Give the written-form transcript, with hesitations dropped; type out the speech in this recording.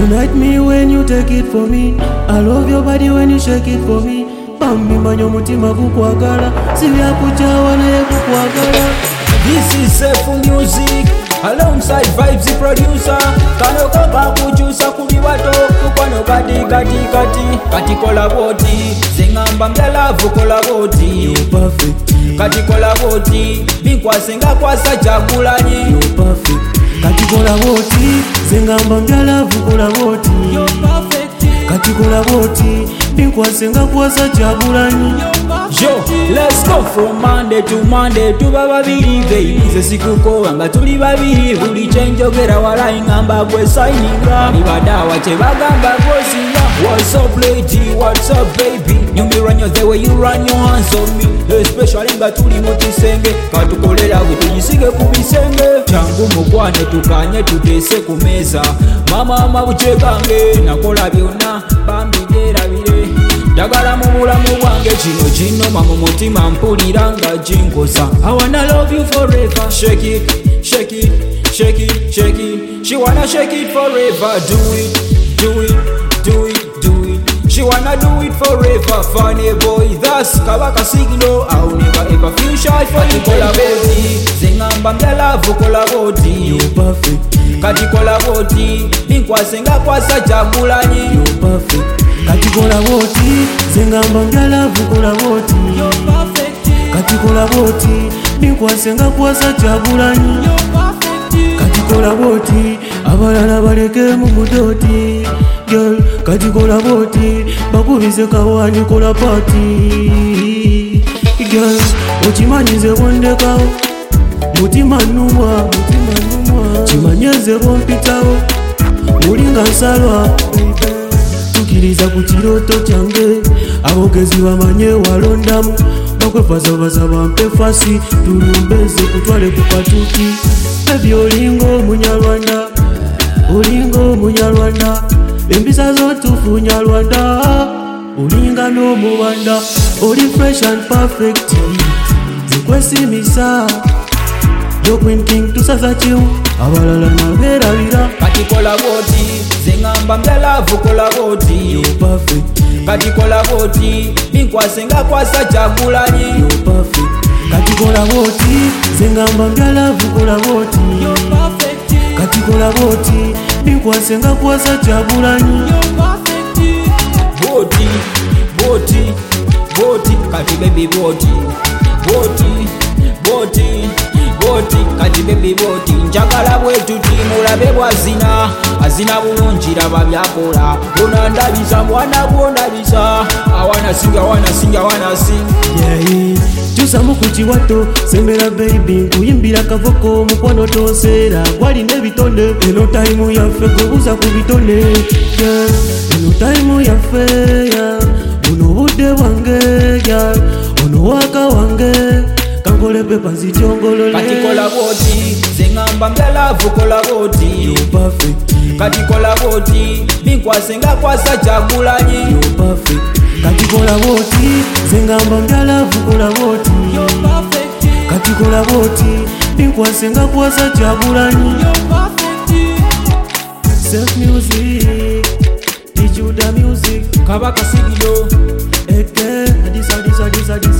Tonight me when you take it for me, I love your body when you shake it for me. Bambi manyo mutima kukwagala, sivya kuchawa naye kukwagala. This is Sefu Music alongside Vibes the producer. Kano kaka kujusa kuli wato kukwano kati kola boti zengamba mdalavu kola boti You perfect kati kola boti binkwa senga kwasa chakulanyi You perfect kati kola boti zengamba mdalavu kola boti You perfect kati kola boti binkwa senga kwasa chakulanyi. Yo, let's go from Monday to Monday tuba babiri baby ze sikuko nga tuli babiri buli chenjogera wala ingamba kwe signinga libadawa che bagamba kosinga. What's up lady, what's up baby, you me run your the way you run your hands on me, especially nga tuli mutisenge katukolera butuyisige kubisenge changu mukwane tukanye tutese kumeza mama mabuchekange nakola byonna bambigera bire dagala mu bulamu bwange kino mama mutima mpulira nga jinkosa. I wanna love you forever, shake it, shake it, shake it, shake it. She wanna shake it forever, do it, do it, do it, do it. She wanna do it forever, funny boy, that's kabaka signal. I'll never ever feel shy for you. Kola boti, zengamba mdalavu kola boti. You perfect kati kola boti, binkwa senga kwasa chakulanyi. You perfect kati kola boti zengamba mdalavu kola boti You perfect kati kola boti binkwa senga kwasa chakulanyi. You perfect kati kola boti abalala baleke mu mudoti girl kati kola boti bakubise kawani kola party girl okimanyize bondekawo mutima nnumwa kimanyeze bompitawo mulinga nsalwa tukiriza ku kiroto kyange abogezi bamanye walondamu bakwefazabaza bampe fasi tulumbeze kutwale ku katuki ebyo olinga omunyarwanda empisa zotufu nyarwanda olinga n'omuwanda oli fresh and perfect zikwesimisa yo Queen King tusaza kiwu abalala naberabira kati kola boti zengamba mdalavu kola boti You perfect kati kola boti binkwa senga kwasa chakulanyi. You perfect kati kola boti zengamba mdalavu kola boti You perfect kati kola boti binkwa senga kwasa chakulanyi. You perfect boti boti boti kati baby boti boti boti boti kati baby boti njagala bwetu timulabe bwazina azina bulungi raba byakola onandabisa mwana gwondabisa awana sing Yeah, tusamu ku kiwato sembera baby nkuyimbira kavoko mukwano tosera gwalina ebitonde eno time yaffe gwebuza ku bitonde yeah. Eno time yaffe yeah. Buno budde bwange yeah. Ono waka wange kankole pepa nzityongolole kati kola boti zengamba mdalavu kola boti You perfect kati kola boti binkwa senga kwasa chakulanyi. You perfect kati kola boti zengamba mdalavu kola boti You perfect kati kola boti binkwa senga kwasa chakulanyi. You perfect Self music teach you the music kabaka sigilo eke adisa